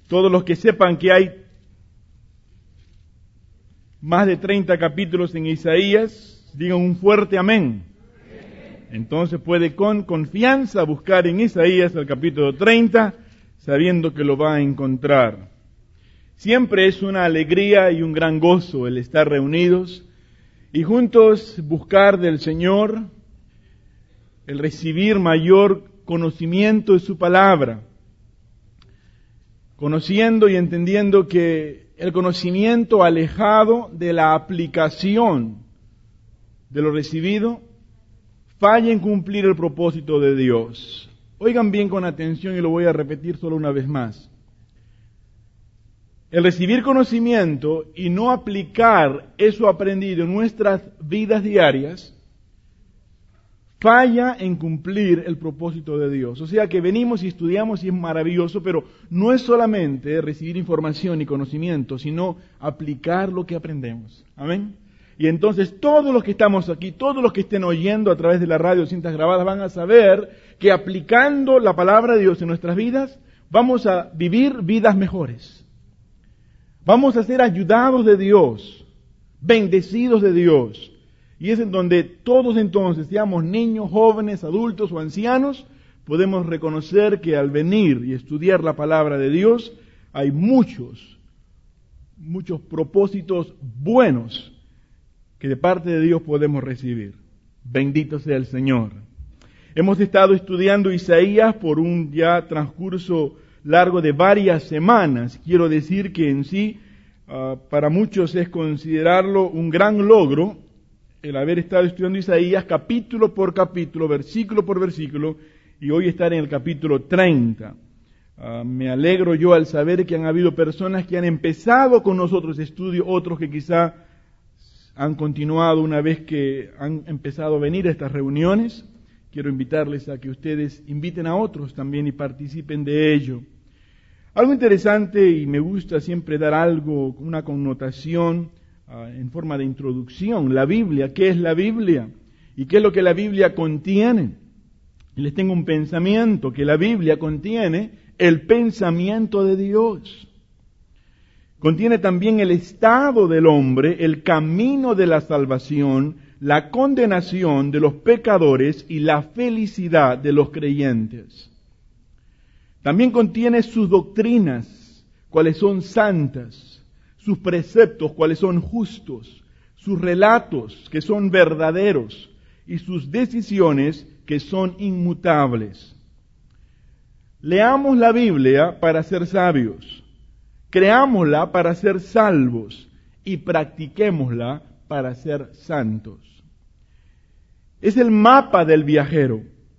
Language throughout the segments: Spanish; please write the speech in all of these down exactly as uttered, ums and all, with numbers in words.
Todos los que sepan que hay más de treinta capítulos en Isaías, digan un fuerte amén. Entonces puede con confianza buscar en Isaías el capítulo treinta, sabiendo que lo va a encontrar. Siempre es una alegría y un gran gozo el estar reunidos y juntos buscar del Señor, el recibir mayor conocimiento de su palabra, conociendo y entendiendo que el conocimiento alejado de la aplicación de lo recibido falla en cumplir el propósito de Dios. Oigan bien con atención y lo voy a repetir solo una vez más. El recibir conocimiento y no aplicar eso aprendido en nuestras vidas diarias falla en cumplir el propósito de Dios. O sea que venimos y estudiamos y es maravilloso, pero no es solamente recibir información y conocimiento, sino aplicar lo que aprendemos. Amén. Y entonces todos los que estamos aquí, todos los que estén oyendo a través de la radio, cintas grabadas, van a saber que aplicando la palabra de Dios en nuestras vidas, vamos a vivir vidas mejores. Vamos a ser ayudados de Dios, bendecidos de Dios. Y es en donde todos entonces, seamos niños, jóvenes, adultos o ancianos, podemos reconocer que al venir y estudiar la palabra de Dios, hay muchos, muchos propósitos buenos que de parte de Dios podemos recibir. Bendito sea el Señor. Hemos estado estudiando Isaías por un ya transcurso largo de varias semanas. Quiero decir que en sí, uh, para muchos es considerarlo un gran logro el haber estado estudiando Isaías capítulo por capítulo, versículo por versículo, y hoy estar en el capítulo treinta. Uh, me alegro yo al saber que han habido personas que han empezado con nosotros estudio, otros que quizá han continuado una vez que han empezado a venir a estas reuniones. Quiero invitarles a que ustedes inviten a otros también y participen de ello. Algo interesante, y me gusta siempre dar algo, una connotación uh, en forma de introducción. La Biblia, ¿qué es la Biblia? ¿Y qué es lo que la Biblia contiene? Y les tengo un pensamiento, que la Biblia contiene el pensamiento de Dios. Contiene también el estado del hombre, el camino de la salvación, la condenación de los pecadores y la felicidad de los creyentes. También contiene sus doctrinas, cuáles son santas, sus preceptos, cuáles son justos, sus relatos, que son verdaderos, y sus decisiones, que son inmutables. Leamos la Biblia para ser sabios, creámosla para ser salvos y practiquémosla para ser santos. Es el mapa del viajero,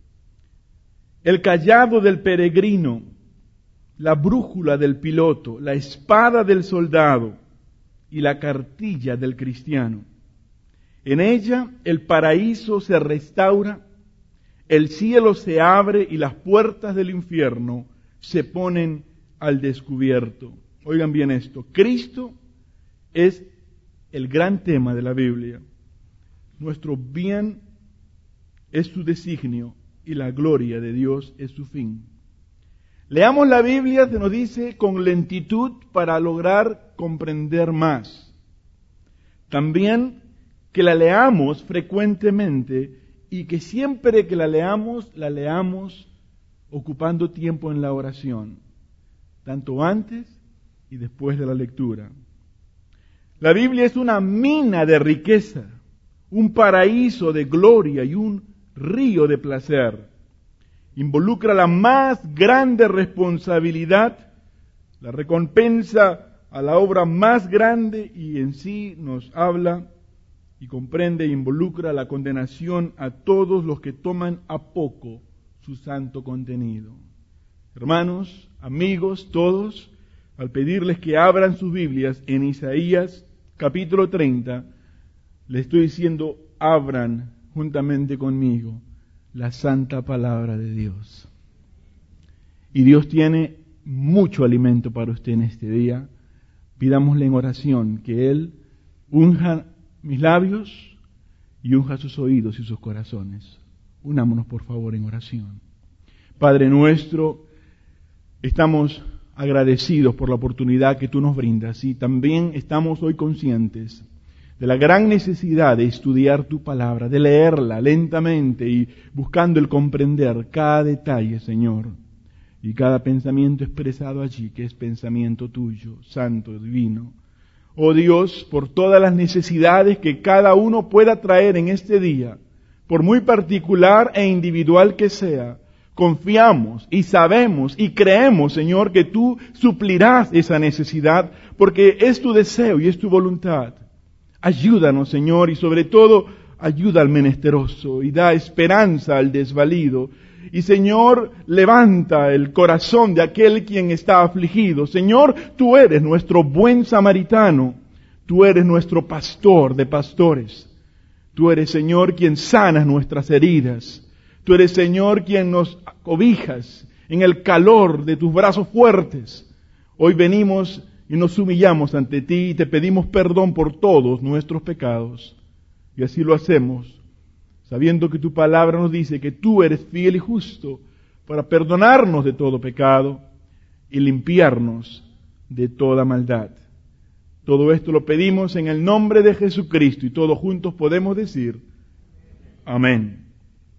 el cayado del peregrino, la brújula del piloto, la espada del soldado y la cartilla del cristiano. En ella el paraíso se restaura, el cielo se abre y las puertas del infierno se ponen al descubierto. Oigan bien esto, Cristo es el gran tema de la Biblia. Nuestro bien es su designio y la gloria de Dios es su fin. Leamos la Biblia, se nos dice, con lentitud para lograr comprender más. También que la leamos frecuentemente y que siempre que la leamos, la leamos ocupando tiempo en la oración, tanto antes y después de la lectura. La Biblia es una mina de riqueza, un paraíso de gloria y un río de placer. Involucra la más grande responsabilidad, la recompensa a la obra más grande y en sí nos habla y comprende e involucra la condenación a todos los que toman a poco su santo contenido. Hermanos, amigos, todos, al pedirles que abran sus Biblias en Isaías capítulo treinta, les estoy diciendo, abran juntamente conmigo la santa palabra de Dios. Y Dios tiene mucho alimento para usted en este día. Pidámosle en oración que Él unja mis labios y unja sus oídos y sus corazones. Unámonos por favor en oración. Padre nuestro, estamos agradecidos por la oportunidad que tú nos brindas y también estamos hoy conscientes de la gran necesidad de estudiar tu palabra, de leerla lentamente y buscando el comprender cada detalle, Señor, y cada pensamiento expresado allí, que es pensamiento tuyo, santo, divino. Oh Dios, por todas las necesidades que cada uno pueda traer en este día, por muy particular e individual que sea, confiamos y sabemos y creemos, Señor, que tú suplirás esa necesidad, porque es tu deseo y es tu voluntad. Ayúdanos, Señor, y sobre todo, ayuda al menesteroso y da esperanza al desvalido. Y, Señor, levanta el corazón de aquel quien está afligido. Señor, tú eres nuestro buen samaritano. Tú eres nuestro pastor de pastores. Tú eres, Señor, quien sanas nuestras heridas. Tú eres, Señor, quien nos cobijas en el calor de tus brazos fuertes. Hoy venimos y nos humillamos ante ti y te pedimos perdón por todos nuestros pecados. Y así lo hacemos, sabiendo que tu palabra nos dice que tú eres fiel y justo para perdonarnos de todo pecado y limpiarnos de toda maldad. Todo esto lo pedimos en el nombre de Jesucristo y todos juntos podemos decir amén.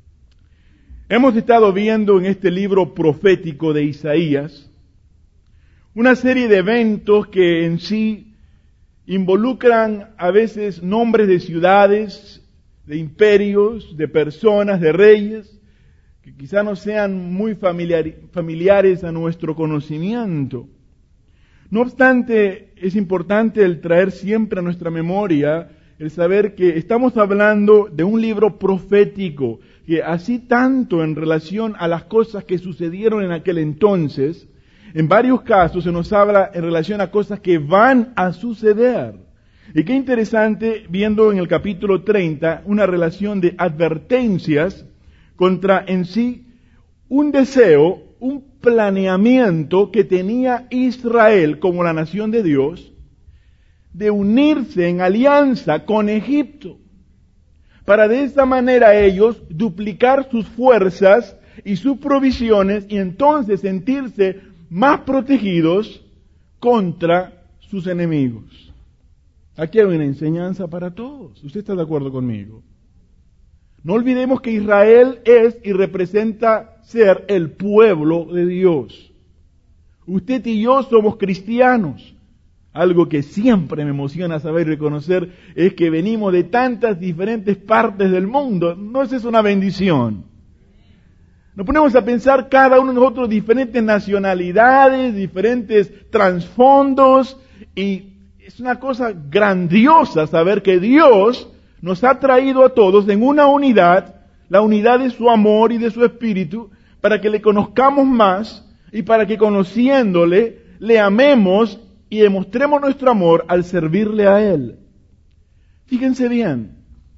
Hemos estado viendo en este libro profético de Isaías una serie de eventos que en sí involucran a veces nombres de ciudades, de imperios, de personas, de reyes, que quizá no sean muy familiar, familiares a nuestro conocimiento. No obstante, es importante el traer siempre a nuestra memoria el saber que estamos hablando de un libro profético, que así tanto en relación a las cosas que sucedieron en aquel entonces, en varios casos se nos habla en relación a cosas que van a suceder. Y qué interesante, viendo en el capítulo treinta una relación de advertencias contra en sí un deseo, un planeamiento que tenía Israel como la nación de Dios, de unirse en alianza con Egipto, para de esta manera ellos duplicar sus fuerzas y sus provisiones y entonces sentirse más protegidos contra sus enemigos. Aquí hay una enseñanza para todos. ¿Usted está de acuerdo conmigo? No olvidemos que Israel es y representa ser el pueblo de Dios. Usted y yo somos cristianos. Algo que siempre me emociona saber y reconocer es que venimos de tantas diferentes partes del mundo. ¿No es eso una bendición? Nos ponemos a pensar cada uno de nosotros diferentes nacionalidades, diferentes trasfondos, y es una cosa grandiosa saber que Dios nos ha traído a todos en una unidad, la unidad de su amor y de su espíritu, para que le conozcamos más y para que conociéndole le amemos y demostremos nuestro amor al servirle a Él. Fíjense bien,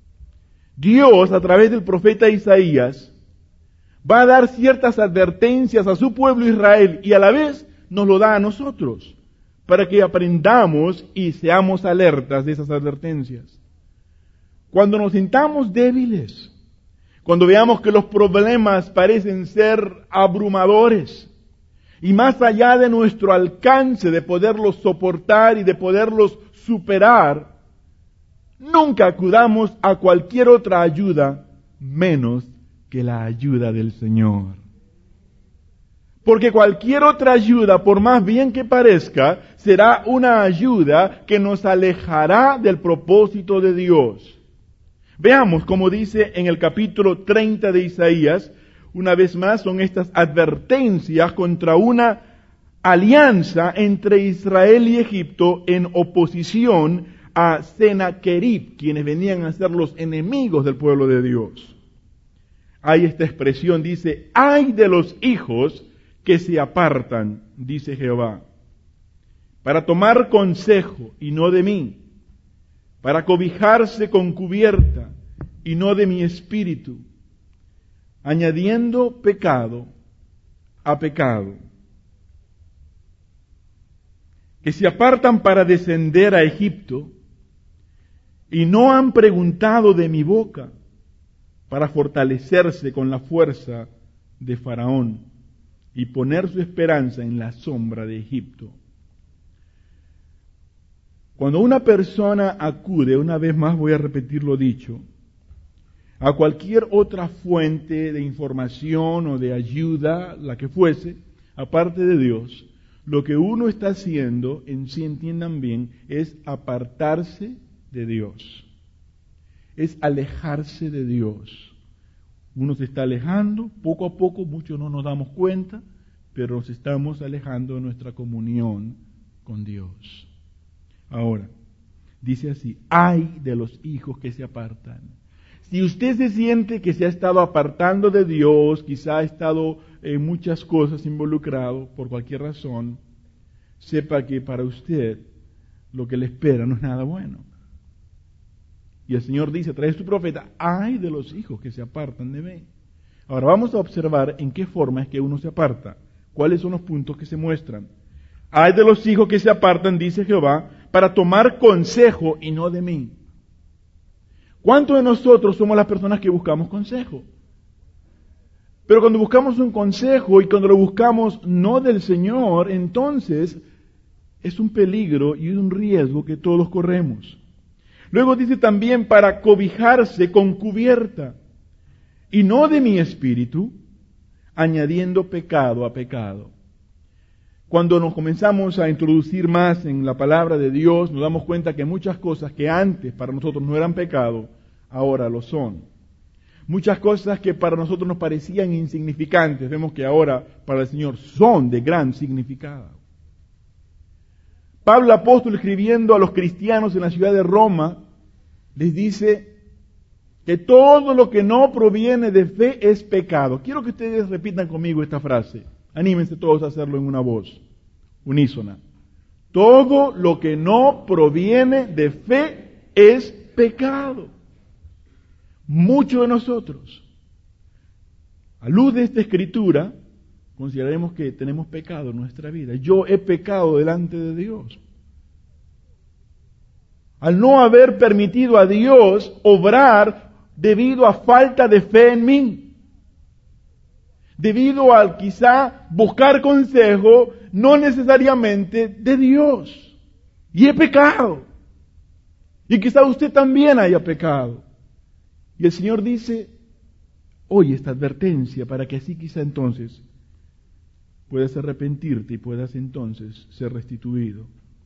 Dios a través del profeta Isaías va a dar ciertas advertencias a su pueblo Israel y a la vez nos lo da a nosotros, para que aprendamos y seamos alertas de esas advertencias. Cuando nos sintamos débiles, cuando veamos que los problemas parecen ser abrumadores y más allá de nuestro alcance de poderlos soportar y de poderlos superar, nunca acudamos a cualquier otra ayuda menos que la ayuda del Señor. Porque cualquier otra ayuda, por más bien que parezca, será una ayuda que nos alejará del propósito de Dios. Veamos como dice en el capítulo treinta de Isaías, una vez más son estas advertencias contra una alianza entre Israel y Egipto en oposición a Sennacherib, quienes venían a ser los enemigos del pueblo de Dios. Hay esta expresión, dice, ay de los hijos que se apartan, dice Jehová, para tomar consejo y no de mí, para cobijarse con cubierta y no de mi espíritu, añadiendo pecado a pecado, que se apartan para descender a Egipto y no han preguntado de mi boca, para fortalecerse con la fuerza de Faraón. y poner su esperanza en la sombra de Egipto. Cuando una persona acude, una vez más voy a repetir lo dicho, a cualquier otra fuente de información o de ayuda, la que fuese, aparte de Dios, lo que uno está haciendo, en sí entiendan bien, es apartarse de Dios. Es alejarse de Dios. Uno se está alejando, poco a poco, muchos no nos damos cuenta, pero nos estamos alejando de nuestra comunión con Dios. Ahora, dice así, ay de los hijos que se apartan. Si usted se siente que se ha estado apartando de Dios, quizá ha estado en muchas cosas involucrado por cualquier razón, sepa que para usted lo que le espera no es nada bueno. Y el Señor dice a través de su profeta, ay de los hijos que se apartan de mí. Ahora vamos a observar en qué forma es que uno se aparta, cuáles son los puntos que se muestran. Ay de los hijos que se apartan, dice Jehová, para tomar consejo y no de mí. ¿Cuántos de nosotros somos las personas que buscamos consejo? Pero cuando buscamos un consejo y cuando lo buscamos no del Señor, entonces es un peligro y un riesgo que todos corremos. Luego dice también para cobijarse con cubierta y no de mi espíritu, añadiendo pecado a pecado. Cuando nos comenzamos a introducir más en la palabra de Dios, nos damos cuenta que muchas cosas que antes para nosotros no eran pecado, ahora lo son. Muchas cosas que para nosotros nos parecían insignificantes, vemos que ahora para el Señor son de gran significado. Pablo apóstol, escribiendo a los cristianos en la ciudad de Roma, les dice que todo lo que no proviene de fe es pecado. Quiero que ustedes repitan conmigo esta frase. Anímense todos a hacerlo en una voz unísona. Todo lo que no proviene de fe es pecado. Muchos de nosotros, a luz de esta escritura, consideraremos que tenemos pecado en nuestra vida. Yo he pecado delante de Dios. Al no haber permitido a Dios obrar debido a falta de fe en mí. Debido al quizá buscar consejo, no necesariamente de Dios. Y he pecado. Y quizá usted también haya pecado. Y el Señor dice, oye esta advertencia para que así quizá entonces puedas arrepentirte y puedas entonces ser restituido.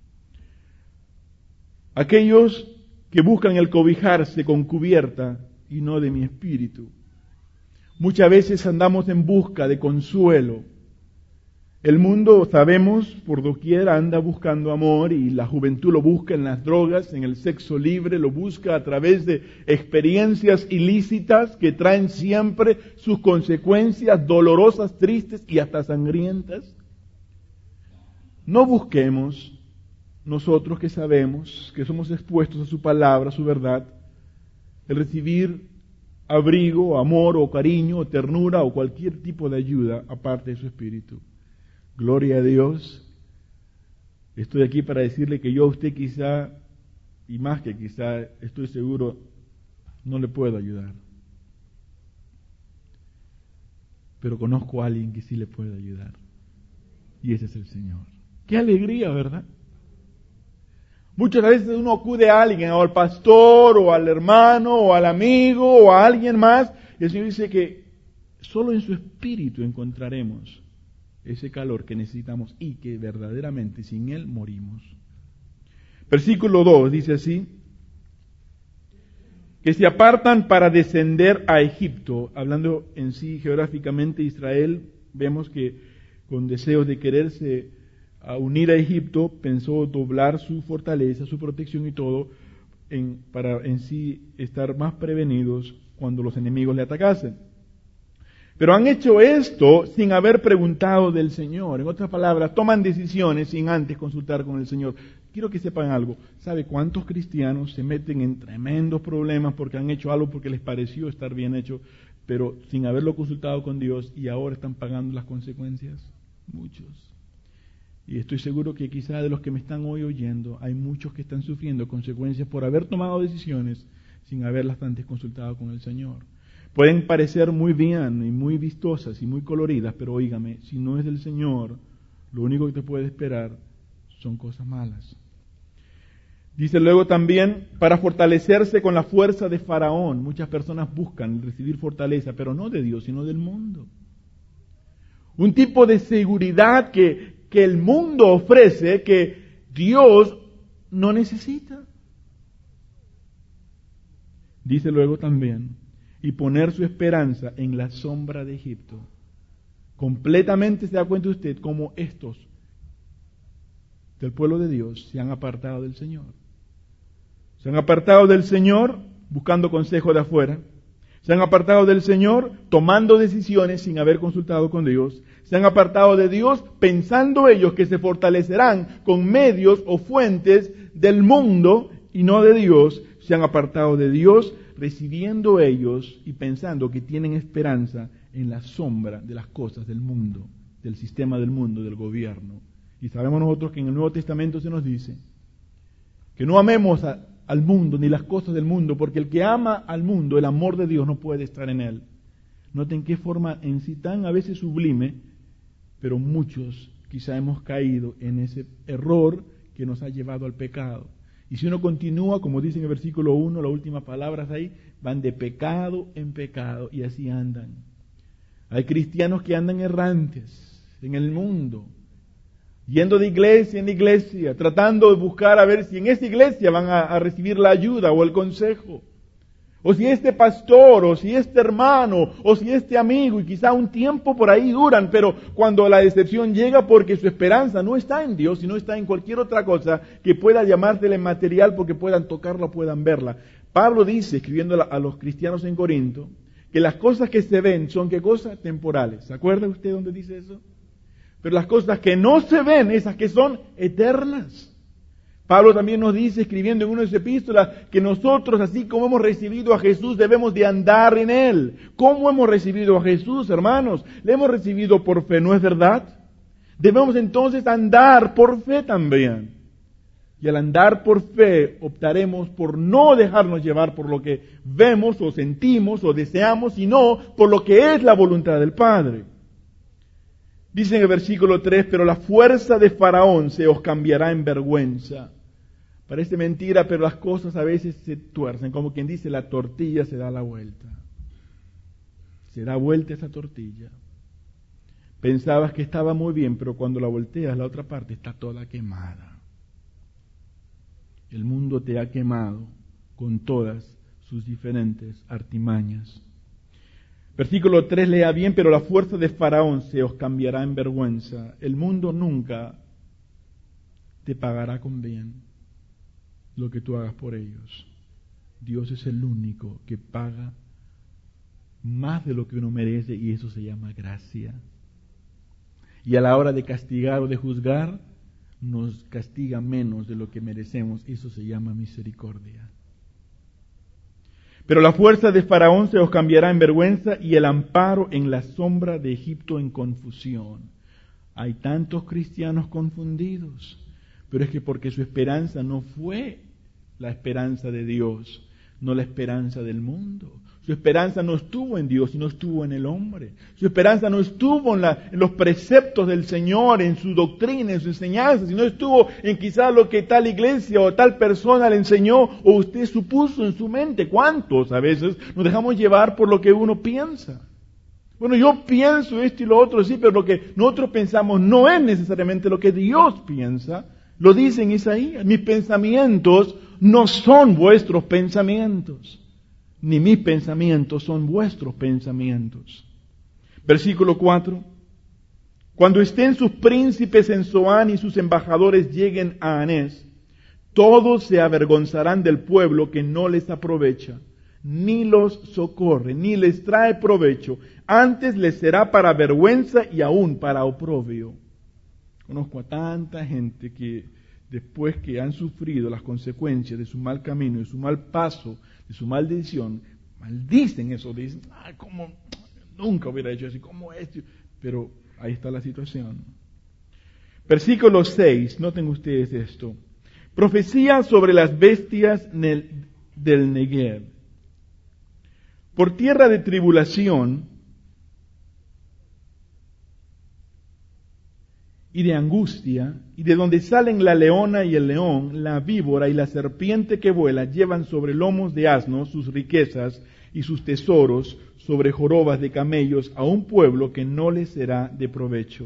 Aquellos que buscan el cobijarse con cubierta y no de mi espíritu. Muchas veces andamos en busca de consuelo. El mundo, sabemos, por doquier anda buscando amor y la juventud lo busca en las drogas, en el sexo libre, lo busca a través de experiencias ilícitas que traen siempre sus consecuencias dolorosas, tristes y hasta sangrientas. No busquemos, nosotros que sabemos, que somos expuestos a su palabra, a su verdad, el recibir abrigo, amor o cariño o ternura o cualquier tipo de ayuda aparte de su espíritu. Gloria a Dios. Estoy aquí para decirle que yo a usted quizá, y más que quizá, estoy seguro, no le puedo ayudar. Pero conozco a alguien que sí le puede ayudar. Y ese es el Señor. ¡Qué alegría!, ¿verdad? Muchas veces uno acude a alguien, o al pastor, o al hermano, o al amigo, o a alguien más, y el Señor dice que solo en su espíritu encontraremos ese calor que necesitamos y que verdaderamente sin Él morimos. Versículo dos dice así, que se apartan para descender a Egipto. Hablando en sí geográficamente, Israel, vemos que con deseos de quererse a unir a Egipto, pensó doblar su fortaleza, su protección y todo, en, para en sí estar más prevenidos cuando los enemigos le atacasen. Pero han hecho esto sin haber preguntado del Señor. En otras palabras, toman decisiones sin antes consultar con el Señor. Quiero que sepan algo. ¿Sabe cuántos cristianos se meten en tremendos problemas porque han hecho algo porque les pareció estar bien hecho, pero sin haberlo consultado con Dios y ahora están pagando las consecuencias? Muchos. Y estoy seguro que quizá de los que me están hoy oyendo, hay muchos que están sufriendo consecuencias por haber tomado decisiones sin haberlas antes consultado con el Señor. Pueden parecer muy bien y muy vistosas y muy coloridas, pero óigame, si no es del Señor, lo único que te puede esperar son cosas malas. Dice luego también, para fortalecerse con la fuerza de Faraón. Muchas personas buscan recibir fortaleza, pero no de Dios, sino del mundo. Un tipo de seguridad que, que el mundo ofrece, que Dios no necesita. Dice luego también, y poner su esperanza en la sombra de Egipto. Completamente se da cuenta usted cómo estos del pueblo de Dios se han apartado del Señor. Se han apartado del Señor buscando consejo de afuera. Se han apartado del Señor tomando decisiones sin haber consultado con Dios. Se han apartado de Dios pensando ellos que se fortalecerán con medios o fuentes del mundo y no de Dios. Se han apartado de Dios recibiendo ellos y pensando que tienen esperanza en la sombra de las cosas del mundo, del sistema del mundo, del gobierno. Y sabemos nosotros que en el Nuevo Testamento se nos dice que no amemos a, al mundo ni las cosas del mundo, porque el que ama al mundo, el amor de Dios no puede estar en él. Noten qué forma en sí tan a veces sublime, pero muchos quizá hemos caído en ese error que nos ha llevado al pecado. Y si uno continúa, como dice en el versículo uno, las últimas palabras ahí, van de pecado en pecado y así andan. Hay cristianos que andan errantes en el mundo, yendo de iglesia en iglesia, tratando de buscar a ver si en esa iglesia van a, a recibir la ayuda o el consejo. O si este pastor, o si este hermano, o si este amigo, y quizá un tiempo por ahí duran, pero cuando la decepción llega porque su esperanza no está en Dios, sino está en cualquier otra cosa que pueda llamársele material porque puedan tocarla o puedan verla. Pablo dice, escribiendo a los cristianos en Corinto, que las cosas que se ven son, ¿qué cosas? Temporales. ¿Se acuerda usted dónde dice eso? Pero las cosas que no se ven, esas que son eternas. Pablo también nos dice, escribiendo en una de sus epístolas, que nosotros, así como hemos recibido a Jesús, debemos de andar en Él. ¿Cómo hemos recibido a Jesús, hermanos? Le hemos recibido por fe, ¿no es verdad? Debemos entonces andar por fe también. Y al andar por fe, optaremos por no dejarnos llevar por lo que vemos o sentimos o deseamos, sino por lo que es la voluntad del Padre. Dice en el versículo tres, pero la fuerza de Faraón se os cambiará en vergüenza. Parece mentira, pero las cosas a veces se tuercen, como quien dice, la tortilla se da la vuelta. Se da vuelta esa tortilla. Pensabas que estaba muy bien, pero cuando la volteas, la otra parte está toda quemada. El mundo te ha quemado con todas sus diferentes artimañas. Versículo tres, lea bien, pero la fuerza de Faraón se os cambiará en vergüenza. El mundo nunca te pagará con bien lo que tú hagas por ellos. Dios es el único que paga más de lo que uno merece y eso se llama gracia. Y a la hora de castigar o de juzgar, nos castiga menos de lo que merecemos. Eso se llama misericordia. Pero la fuerza de Faraón se os cambiará en vergüenza y el amparo en la sombra de Egipto en confusión. Hay tantos cristianos confundidos, pero es que porque su esperanza no fue la esperanza de Dios, no la esperanza del mundo. Su esperanza no estuvo en Dios, sino estuvo en el hombre. Su esperanza no estuvo en, la, en los preceptos del Señor, en su doctrina, en su enseñanza, sino estuvo en quizás lo que tal iglesia o tal persona le enseñó o usted supuso en su mente. ¿Cuántos a veces nos dejamos llevar por lo que uno piensa? Bueno, yo pienso esto y lo otro, sí, pero lo que nosotros pensamos no es necesariamente lo que Dios piensa. Lo dice en Isaías, mis pensamientos no son vuestros pensamientos, ni mis pensamientos son vuestros pensamientos. Versículo cuatro. Cuando estén sus príncipes en Zoán y sus embajadores lleguen a Anés, todos se avergonzarán del pueblo que no les aprovecha, ni los socorre, ni les trae provecho. Antes les será para vergüenza y aún para oprobio. Conozco a tanta gente que después que han sufrido las consecuencias de su mal camino, de su mal paso, de su mal decisión, maldicen eso, dicen, ay, cómo nunca hubiera hecho así, cómo esto. Pero ahí está la situación. Versículo seis, noten ustedes esto. Profecía sobre las bestias del Negev. por tierra de tribulación y de angustia, y de donde salen la leona y el león, la víbora y la serpiente que vuela, llevan sobre lomos de asnos sus riquezas y sus tesoros sobre jorobas de camellos a un pueblo que no les será de provecho.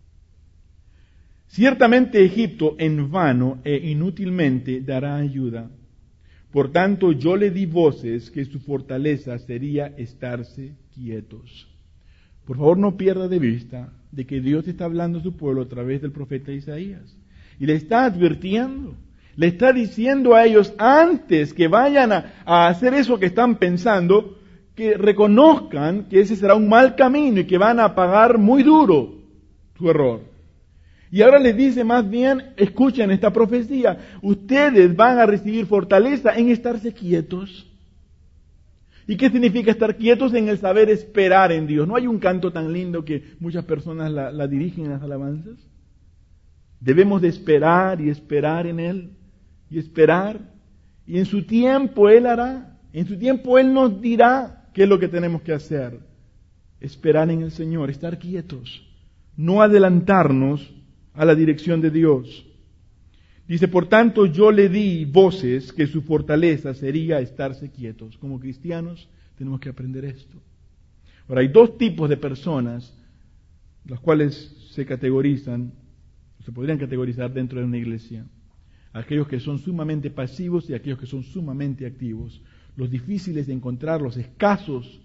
Ciertamente Egipto en vano e inútilmente dará ayuda. Por tanto yo le di voces que su fortaleza sería estarse quietos. Por favor, no pierda de vista de que Dios está hablando a su pueblo a través del profeta Isaías. Y le está advirtiendo, le está diciendo a ellos antes que vayan a, a hacer eso que están pensando, que reconozcan que ese será un mal camino y que van a pagar muy duro su error. Y ahora les dice más bien, escuchen esta profecía, ustedes van a recibir fortaleza en estarse quietos. ¿Y qué significa estar quietos? En el saber esperar en Dios. ¿No hay un canto tan lindo que muchas personas la, la dirigen en las alabanzas? Debemos de esperar y esperar en Él, y esperar, y en su tiempo Él hará, en su tiempo Él nos dirá qué es lo que tenemos que hacer. Esperar en el Señor, estar quietos, no adelantarnos a la dirección de Dios. Dice, por tanto yo le di voces que su fortaleza sería estarse quietos. Como cristianos tenemos que aprender esto. Ahora, hay dos tipos de personas, las cuales se categorizan, se podrían categorizar dentro de una iglesia. Aquellos que son sumamente pasivos y aquellos que son sumamente activos. Los difíciles de encontrar, los escasos,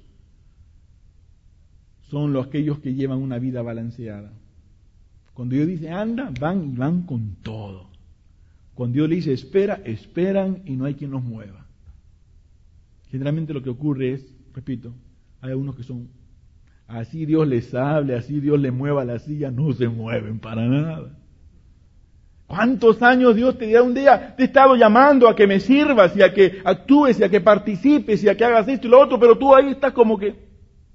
son los aquellos que llevan una vida balanceada. Cuando Dios dice anda, van y van con todo. Cuando Dios le dice espera, esperan y no hay quien los mueva. Generalmente lo que ocurre es, repito, hay algunos que son, así Dios les hable, así Dios les mueva la silla, no se mueven para nada. ¿Cuántos años Dios te dirá un día? Te he estado llamando a que me sirvas y a que actúes y a que participes y a que hagas esto y lo otro, pero tú ahí estás como que...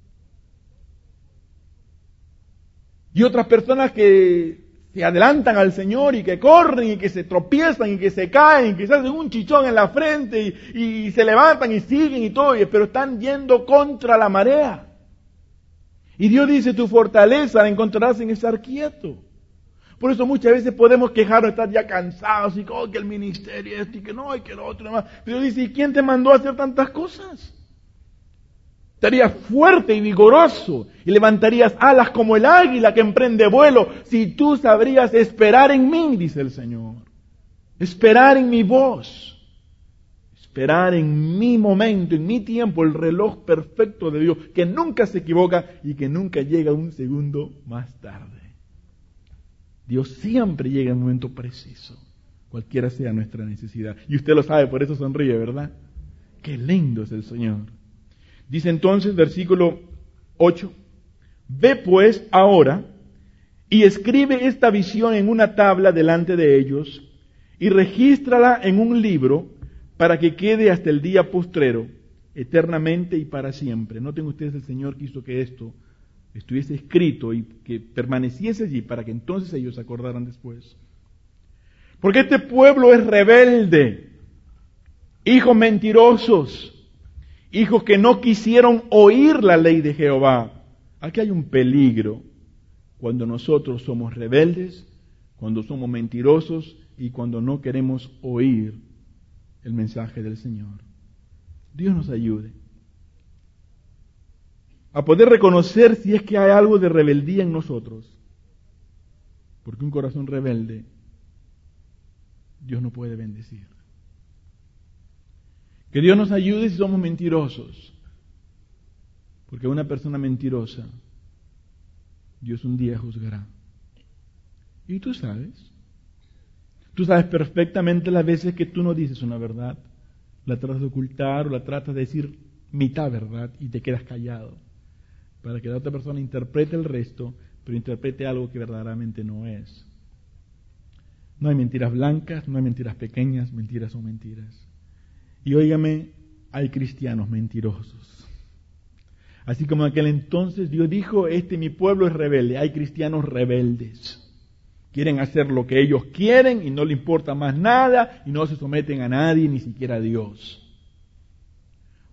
Y otras personas que se adelantan al Señor y que corren y que se tropiezan y que se caen y que se hacen un chichón en la frente y, y se levantan y siguen y todo, pero están yendo contra la marea. Y Dios dice, tu fortaleza la encontrarás en estar quieto. Por eso muchas veces podemos quejarnos, estar ya cansados y que, oh, que el ministerio esto y que no, y que lo otro y demás. Pero dice, ¿y quién te mandó a hacer tantas cosas? Estarías fuerte y vigoroso y levantarías alas como el águila que emprende vuelo si tú sabrías esperar en mí, dice el Señor. Esperar en mi voz. Esperar en mi momento, en mi tiempo, el reloj perfecto de Dios, que nunca se equivoca y que nunca llega un segundo más tarde. Dios siempre llega en el momento preciso, cualquiera sea nuestra necesidad. Y usted lo sabe, por eso sonríe, ¿verdad? Qué lindo es el Señor. Dice entonces, versículo ocho, ve pues ahora y escribe esta visión en una tabla delante de ellos y regístrala en un libro para que quede hasta el día postrero, eternamente y para siempre. Noten ustedes, el Señor quiso que esto estuviese escrito y que permaneciese allí para que entonces ellos se acordaran después. Porque este pueblo es rebelde, hijos mentirosos, hijos que no quisieron oír la ley de Jehová. Aquí hay un peligro cuando nosotros somos rebeldes, cuando somos mentirosos y cuando no queremos oír el mensaje del Señor. Dios nos ayude a poder reconocer si es que hay algo de rebeldía en nosotros. Porque un corazón rebelde, Dios no puede bendecir. Que Dios nos ayude si somos mentirosos. Porque a una persona mentirosa, Dios un día juzgará. Y tú sabes. Tú sabes perfectamente las veces que tú no dices una verdad. La tratas de ocultar o la tratas de decir mitad verdad y te quedas callado. Para que la otra persona interprete el resto, pero interprete algo que verdaderamente no es. No hay mentiras blancas, no hay mentiras pequeñas, mentiras son mentiras. Y óigame, hay cristianos mentirosos. Así como en aquel entonces Dios dijo, este mi pueblo es rebelde, hay cristianos rebeldes. Quieren hacer lo que ellos quieren y no le importa más nada y no se someten a nadie, ni siquiera a Dios.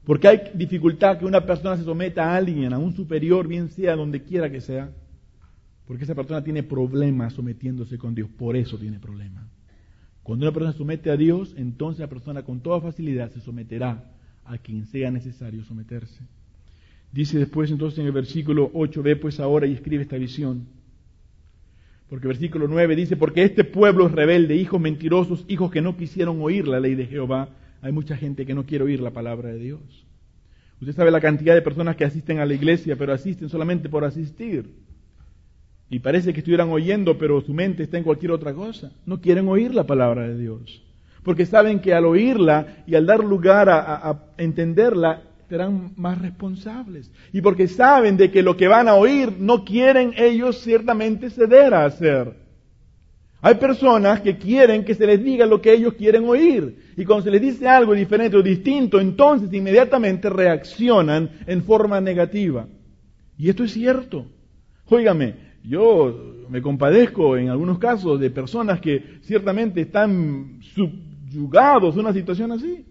Porque hay dificultad que una persona se someta a alguien, a un superior, bien sea donde quiera que sea. Porque esa persona tiene problemas sometiéndose con Dios. Por eso tiene problemas. Cuando una persona se somete a Dios, entonces la persona con toda facilidad se someterá a quien sea necesario someterse. Dice después entonces en el versículo ocho, ve pues ahora y escribe esta visión. Porque el versículo nueve dice, porque este pueblo es rebelde, hijos mentirosos, hijos que no quisieron oír la ley de Jehová. Hay mucha gente que no quiere oír la palabra de Dios. Usted sabe la cantidad de personas que asisten a la iglesia, pero asisten solamente por asistir. Y parece que estuvieran oyendo, pero su mente está en cualquier otra cosa. No quieren oír la palabra de Dios. Porque saben que al oírla y al dar lugar a, a, a entenderla, serán más responsables. Y porque saben de que lo que van a oír no quieren ellos ciertamente ceder a hacer. Hay personas que quieren que se les diga lo que ellos quieren oír. Y cuando se les dice algo diferente o distinto, entonces inmediatamente reaccionan en forma negativa. Y esto es cierto. Óigame, yo me compadezco en algunos casos de personas que ciertamente están subyugados a una situación así.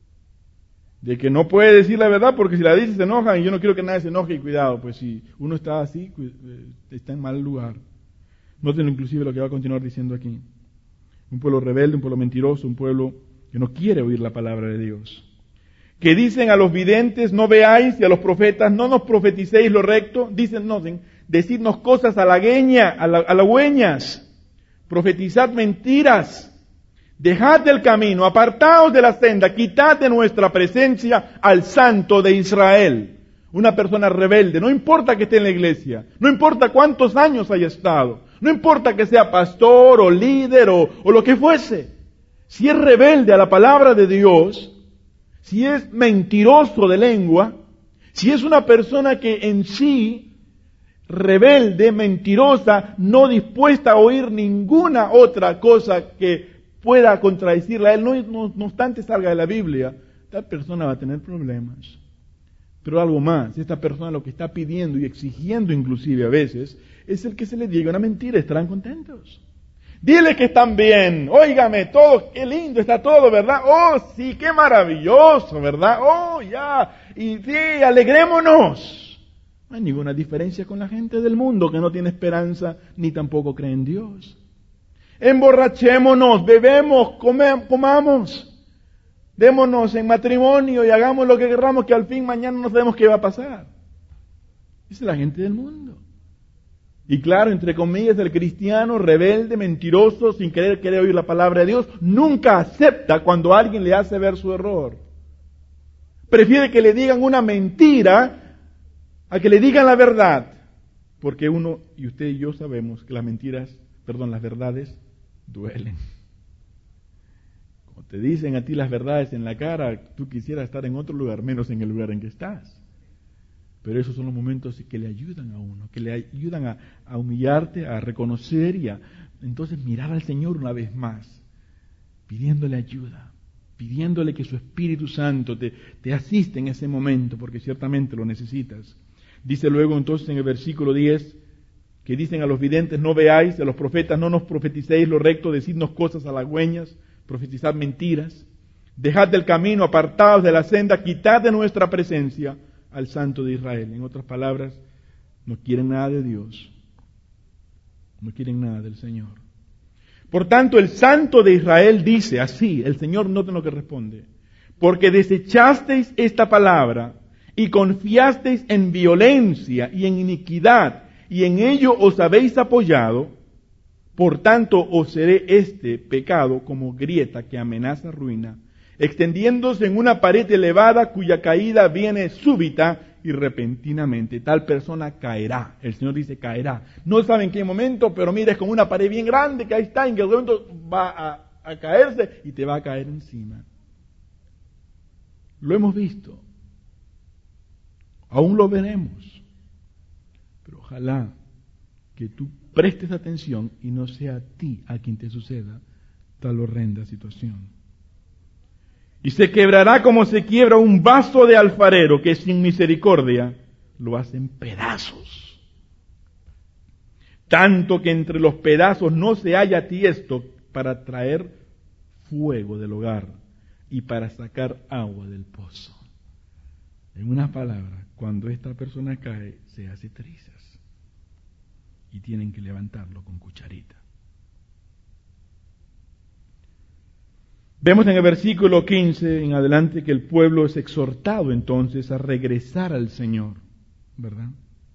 De que no puede decir la verdad porque si la dice se enoja y yo no quiero que nadie se enoje y cuidado, pues si uno está así, está en mal lugar. Noten inclusive lo que va a continuar diciendo aquí. Un pueblo rebelde, un pueblo mentiroso, un pueblo que no quiere oír la palabra de Dios. Que dicen a los videntes, no veáis, y a los profetas, no nos profeticéis lo recto. Dicen, noten, decidnos cosas halagüeñas, halagüeñas, profetizad mentiras. Dejad del camino, apartaos de la senda, quitad de nuestra presencia al Santo de Israel. Una persona rebelde, no importa que esté en la iglesia, no importa cuántos años haya estado, no importa que sea pastor o líder o, o lo que fuese. Si es rebelde a la palabra de Dios, si es mentiroso de lengua, si es una persona que en sí, rebelde, mentirosa, no dispuesta a oír ninguna otra cosa que pueda contradecirla a él, no, no, no obstante salga de la Biblia, tal persona va a tener problemas. Pero algo más, esta persona lo que está pidiendo y exigiendo inclusive a veces, es el que se le diga una mentira, estarán contentos. Dile que están bien, óigame, todo, qué lindo está todo, ¿verdad? Oh, sí, qué maravilloso, ¿verdad? Oh, ya, y sí, alegrémonos. No hay ninguna diferencia con la gente del mundo que no tiene esperanza ni tampoco cree en Dios. Emborrachémonos, bebemos, come, comamos, démonos en matrimonio y hagamos lo que queramos, que al fin mañana no sabemos qué va a pasar. Esa es la gente del mundo. Y claro, entre comillas, el cristiano rebelde, mentiroso, sin querer querer oír la palabra de Dios, nunca acepta cuando alguien le hace ver su error. Prefiere que le digan una mentira a que le digan la verdad. Porque uno, y usted y yo sabemos que las mentiras, perdón, las verdades duelen. Como te dicen a ti las verdades en la cara, tú quisieras estar en otro lugar, menos en el lugar en que estás. Pero esos son los momentos que le ayudan a uno, que le ayudan a, a humillarte, a reconocer y a entonces mirar al Señor una vez más, pidiéndole ayuda, pidiéndole que su Espíritu Santo te, te asista en ese momento, porque ciertamente lo necesitas. Dice luego entonces en el versículo diez, que dicen a los videntes, no veáis, a los profetas, no nos profeticéis lo recto, decidnos cosas halagüeñas, profetizad mentiras, dejad del camino, apartaos de la senda, quitad de nuestra presencia al Santo de Israel. En otras palabras, no quieren nada de Dios, no quieren nada del Señor. Por tanto, el Santo de Israel dice así, el Señor noten lo que responde, porque desechasteis esta palabra y confiasteis en violencia y en iniquidad, y en ello os habéis apoyado, por tanto os seré este pecado como grieta que amenaza ruina, extendiéndose en una pared elevada cuya caída viene súbita y repentinamente. Tal persona caerá. El Señor dice caerá. No sabe en qué momento, pero mira, es como una pared bien grande que ahí está, en que de momento va a, a caerse y te va a caer encima. Lo hemos visto. Aún lo veremos. Pero ojalá que tú prestes atención y no sea a ti a quien te suceda tal horrenda situación. Y se quebrará como se quiebra un vaso de alfarero que sin misericordia lo hace en pedazos. Tanto que entre los pedazos no se halla tiesto para traer fuego del hogar y para sacar agua del pozo. En unas palabras, cuando esta persona cae, se hace trizas y tienen que levantarlo con cucharita. Vemos en el versículo quince en adelante que el pueblo es exhortado entonces a regresar al Señor, ¿verdad?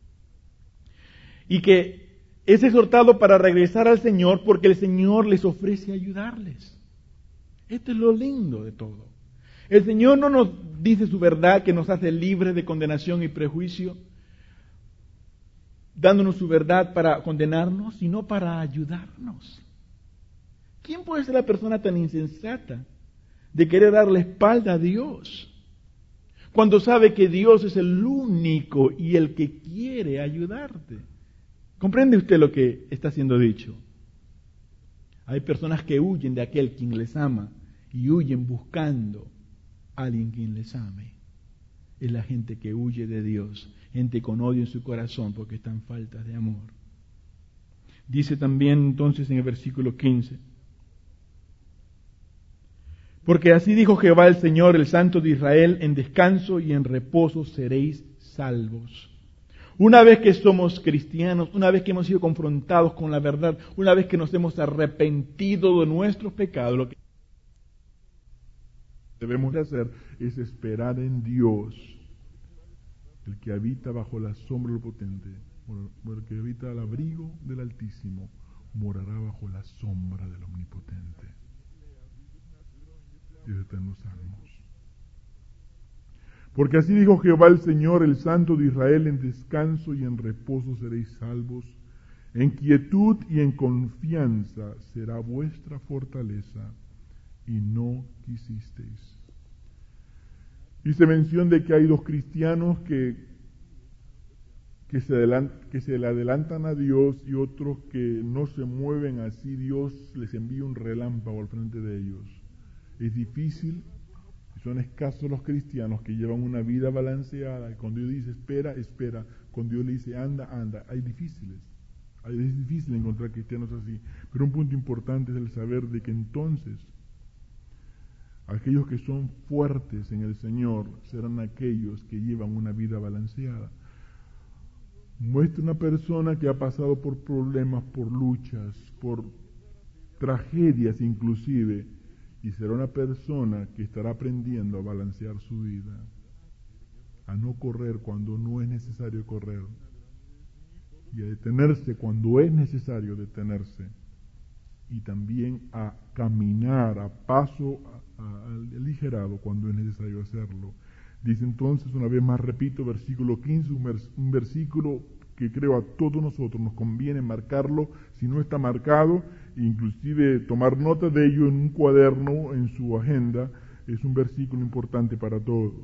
Y que es exhortado para regresar al Señor porque el Señor les ofrece ayudarles. Esto es lo lindo de todo. El Señor no nos dice su verdad que nos hace libres de condenación y prejuicio, dándonos su verdad para condenarnos, sino para ayudarnos. ¿Quién puede ser la persona tan insensata de querer dar la espalda a Dios cuando sabe que Dios es el único y el que quiere ayudarte? ¿Comprende usted lo que está siendo dicho? Hay personas que huyen de aquel quien les ama y huyen buscando a alguien quien les ame. Es la gente que huye de Dios, gente con odio en su corazón porque están faltas de amor. Dice también entonces en el versículo quince, porque así dijo Jehová el Señor, el Santo de Israel, en descanso y en reposo seréis salvos. Una vez que somos cristianos, una vez que hemos sido confrontados con la verdad, una vez que nos hemos arrepentido de nuestros pecados, lo que debemos de hacer es esperar en Dios, el que habita bajo la sombra del Potente, el que habita al abrigo del Altísimo, morará bajo la sombra del Omnipotente. Dios está en los salmos. Porque así dijo Jehová el Señor, el Santo de Israel, en descanso y en reposo seréis salvos, en quietud y en confianza será vuestra fortaleza, y no quisisteis. Hice mención de que hay dos cristianos que, que, se adelant, que se le adelantan a Dios y otros que no se mueven así, Dios les envía un relámpago al frente de ellos. Es difícil, son escasos los cristianos que llevan una vida balanceada, y cuando Dios dice espera, espera, cuando Dios le dice anda, anda. Hay difíciles, es difícil encontrar cristianos así, pero un punto importante es el saber de que entonces aquellos que son fuertes en el Señor serán aquellos que llevan una vida balanceada. Muestra una persona que ha pasado por problemas, por luchas, por tragedias inclusive, y será una persona que estará aprendiendo a balancear su vida, a no correr cuando no es necesario correr, y a detenerse cuando es necesario detenerse, y también a caminar a paso a, a, aligerado cuando es necesario hacerlo. Dice entonces, una vez más repito, versículo quince, un, vers, un versículo que creo a todos nosotros nos conviene marcarlo, si no está marcado, inclusive tomar nota de ello en un cuaderno, en su agenda, es un versículo importante para todos.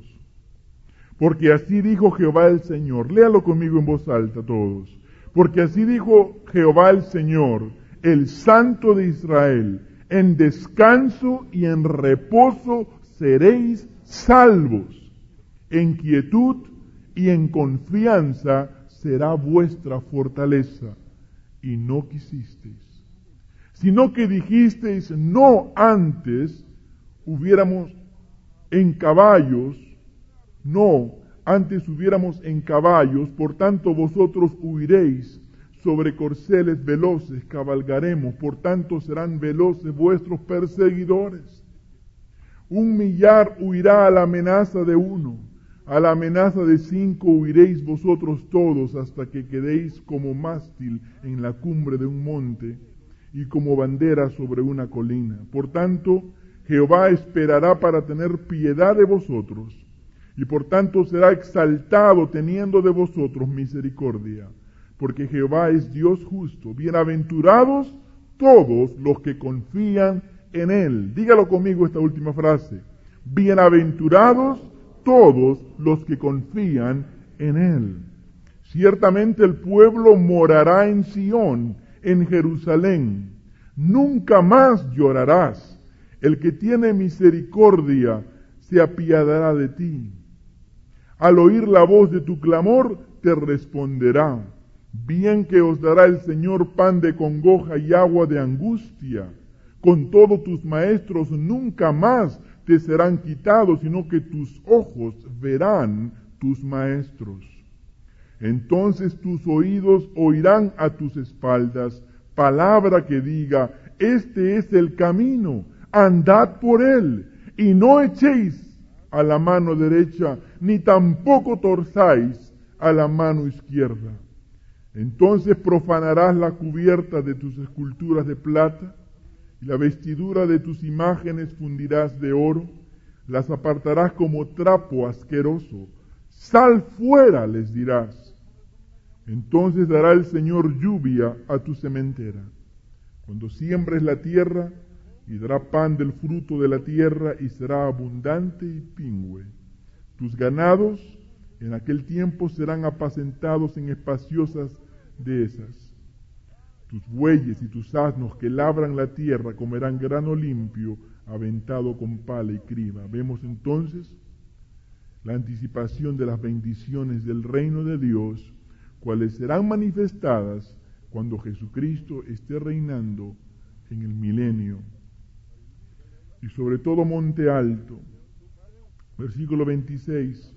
Porque así dijo Jehová el Señor, léalo conmigo en voz alta todos, porque así dijo Jehová el Señor, el Santo de Israel, en descanso y en reposo seréis salvos, en quietud y en confianza será vuestra fortaleza, y no quisisteis. Sino que dijisteis, no antes hubiéramos en caballos, no, antes hubiéramos en caballos, por tanto vosotros huiréis, sobre corceles veloces cabalgaremos, por tanto serán veloces vuestros perseguidores. Un millar huirá a la amenaza de uno, a la amenaza de cinco huiréis vosotros todos, hasta que quedéis como mástil en la cumbre de un monte, y como bandera sobre una colina. Por tanto, Jehová esperará para tener piedad de vosotros, y por tanto será exaltado teniendo de vosotros misericordia, porque Jehová es Dios justo. Bienaventurados todos los que confían en Él. Dígalo conmigo esta última frase. Bienaventurados todos los que confían en Él. Ciertamente el pueblo morará en Sión, en Jerusalén. Nunca más llorarás. El que tiene misericordia se apiadará de ti. Al oír la voz de tu clamor, te responderá. Bien que os dará el Señor pan de congoja y agua de angustia. Con todo tus maestros nunca más te serán quitados, sino que tus ojos verán tus maestros. Entonces tus oídos oirán a tus espaldas palabra que diga, este es el camino, andad por él, y no echéis a la mano derecha, ni tampoco torzáis a la mano izquierda. Entonces profanarás la cubierta de tus esculturas de plata, y la vestidura de tus imágenes fundirás de oro, las apartarás como trapo asqueroso. Sal fuera, les dirás. Entonces dará el Señor lluvia a tu sementera, cuando siembres la tierra, y dará pan del fruto de la tierra, y será abundante y pingüe. Tus ganados en aquel tiempo serán apacentados en espaciosas dehesas. Tus bueyes y tus asnos que labran la tierra comerán grano limpio, aventado con pala y criba. Vemos entonces la anticipación de las bendiciones del reino de Dios, cuales serán manifestadas cuando Jesucristo esté reinando en el milenio. Y sobre todo monte alto, versículo veintiséis,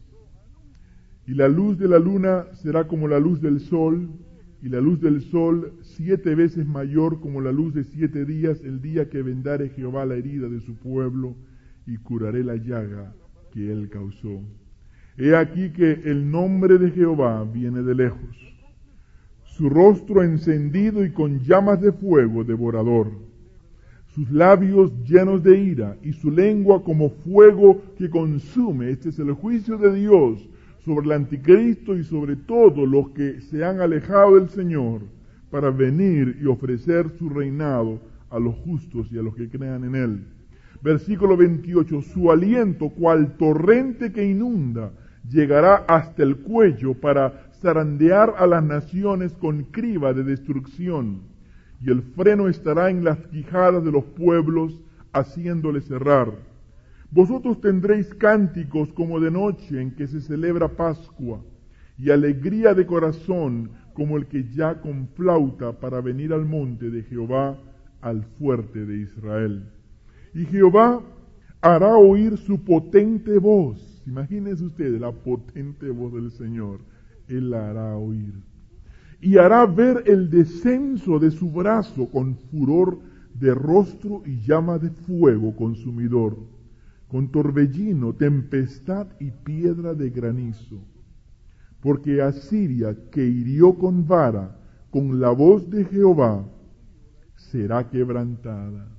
y la luz de la luna será como la luz del sol, y la luz del sol siete veces mayor como la luz de siete días, el día que vendare Jehová la herida de su pueblo, y curaré la llaga que él causó. He aquí que el nombre de Jehová viene de lejos, su rostro encendido y con llamas de fuego devorador, sus labios llenos de ira y su lengua como fuego que consume. Este es el juicio de Dios sobre el anticristo y sobre todos los que se han alejado del Señor para venir y ofrecer su reinado a los justos y a los que crean en él. Versículo veintiocho, su aliento cual torrente que inunda llegará hasta el cuello para zarandear a las naciones con criba de destrucción, y el freno estará en las quijadas de los pueblos, haciéndoles cerrar. Vosotros tendréis cánticos como de noche en que se celebra Pascua, y alegría de corazón como el que ya con flauta para venir al monte de Jehová, al fuerte de Israel. Y Jehová hará oír su potente voz. Imagínense ustedes la potente voz del Señor. Él la hará oír. Y hará ver el descenso de su brazo con furor de rostro y llama de fuego consumidor, con torbellino, tempestad y piedra de granizo. Porque Asiria, que hirió con vara, con la voz de Jehová, será quebrantada.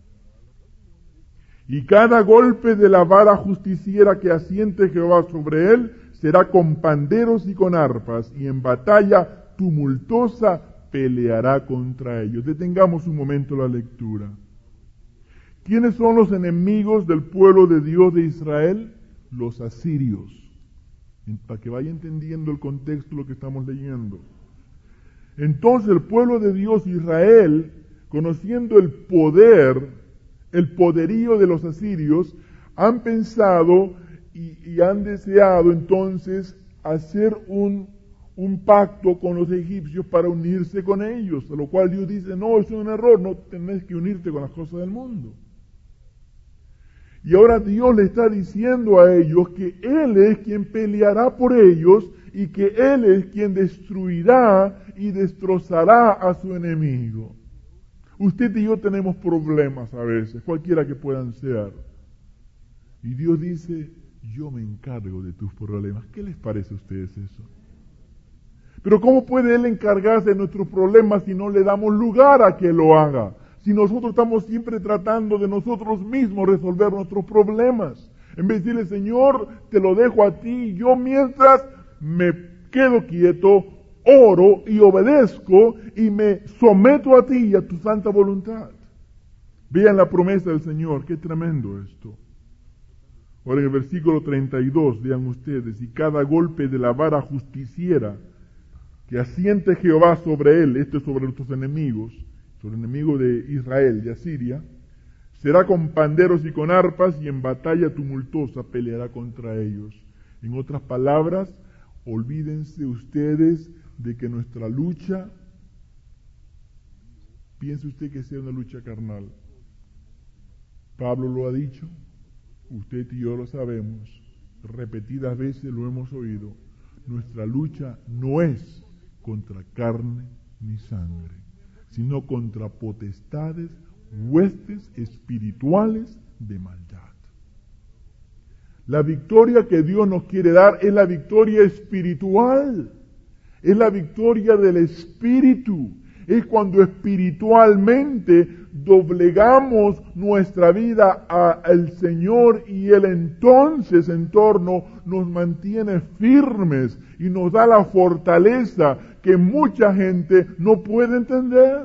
Y cada golpe de la vara justiciera que asiente Jehová sobre él, será con panderos y con arpas, y en batalla tumultuosa peleará contra ellos. Detengamos un momento la lectura. ¿Quiénes son los enemigos del pueblo de Dios de Israel? Los asirios. Para que vaya entendiendo el contexto de lo que estamos leyendo. Entonces el pueblo de Dios, Israel, conociendo el poder, el poderío de los asirios, han pensado y, y han deseado entonces hacer un, un pacto con los egipcios para unirse con ellos, a lo cual Dios dice, no, eso es un error, no tenés que unirte con las cosas del mundo. Y ahora Dios le está diciendo a ellos que Él es quien peleará por ellos y que Él es quien destruirá y destrozará a su enemigo. Usted y yo tenemos problemas a veces, cualquiera que puedan ser. Y Dios dice, yo me encargo de tus problemas. ¿Qué les parece a ustedes eso? Pero ¿cómo puede Él encargarse de nuestros problemas si no le damos lugar a que lo haga? Si nosotros estamos siempre tratando de nosotros mismos resolver nuestros problemas. En vez de decirle, Señor, te lo dejo a ti, yo mientras me quedo quieto, oro y obedezco y me someto a ti y a tu santa voluntad. Vean la promesa del Señor, qué tremendo esto. Ahora en el versículo treinta y dos, vean ustedes, y cada golpe de la vara justiciera que asiente Jehová sobre él, esto es sobre nuestros enemigos, sobre el enemigo de Israel, de Asiria, será con panderos y con arpas, y en batalla tumultuosa peleará contra ellos. En otras palabras, olvídense ustedes de que nuestra lucha, piense usted que sea una lucha carnal. Pablo lo ha dicho, usted y yo lo sabemos, repetidas veces lo hemos oído. nuestra lucha no es contra carne ni sangre, sino contra potestades, huestes espirituales de maldad. La victoria que Dios nos quiere dar es la victoria espiritual, es la victoria del Espíritu. Es cuando espiritualmente doblegamos nuestra vida al Señor y Él entonces en torno nos mantiene firmes y nos da la fortaleza que mucha gente no puede entender.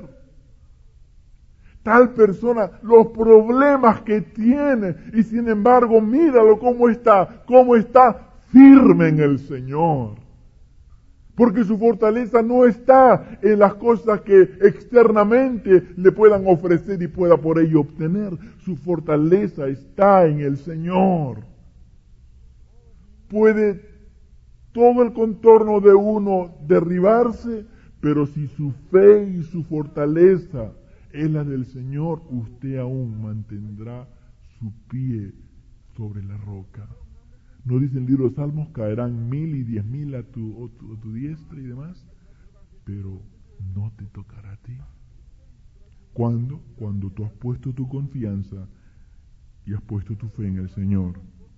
Tal persona, los problemas que tiene, y sin embargo, míralo cómo está, cómo está firme en el Señor. Porque su fortaleza no está en las cosas que externamente le puedan ofrecer y pueda por ello obtener. Su fortaleza está en el Señor. Puede todo el contorno de uno derribarse, pero si su fe y su fortaleza es la del Señor, usted aún mantendrá su pie sobre la roca. ¿No dice el libro de Salmos, caerán mil y diez mil a tu, a tu, a tu diestra y demás? Pero no te tocará a ti. ¿Cuándo? Cuando tú has puesto tu confianza y has puesto tu fe en el Señor.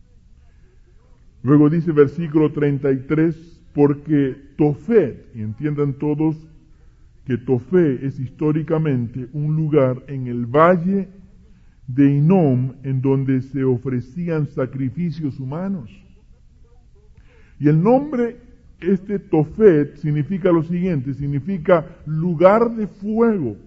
Luego dice versículo treinta y tres, porque Tofet, y entiendan todos que Tofet es históricamente un lugar en el valle de Inom, en donde se ofrecían sacrificios humanos. Y el nombre, este Tofet, significa lo siguiente, significa lugar de fuego.